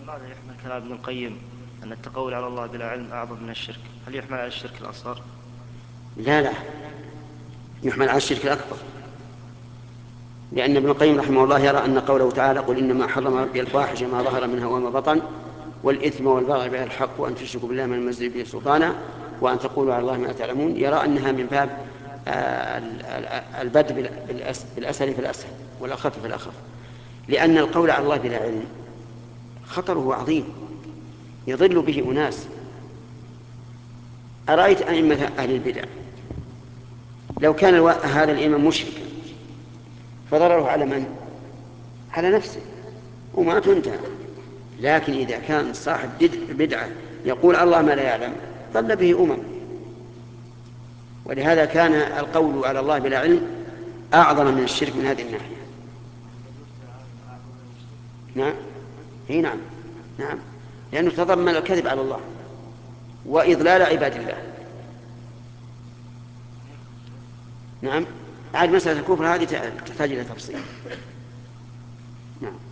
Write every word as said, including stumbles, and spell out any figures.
ماذا يحمل كلام ابن القيم أن التقول على الله بلا علم أعظم من الشرك؟ هل يحمل على الشرك الأصغر؟ لا لا، يحمل على الشرك الأكبر، لأن ابن القيم رحمه الله يرى أن قوله تعالى قل إنما حرم ربي الفواحش ما ظهر منها وما بطن والإثم والبغي بغير الحق وأن تشركوا بالله من نزل به سلطانا وأن تقولوا على الله ما لا تعلمون، يرى أنها من باب البدء بالأسهل فالأسهل والأخف فالأخف، لأن القول على الله بلا علم خطره عظيم يضل به أناس. أرأيت أئمة أهل البدع لو كان هذا الإمام مشركا فضرره على من؟ على نفسه وما تنتهى، لكن إذا كان صاحب بدعة يقول الله ما لا يعلم ضل به أمم. ولهذا كان القول على الله بلا علم أعظم من الشرك من هذه الناحية. نعم هي نعم نعم، لأنه تضمن الكذب على الله وإضلال عباد الله. نعم، عاد مسألة الكفر هذه تحتاج إلى تفصيل. نعم.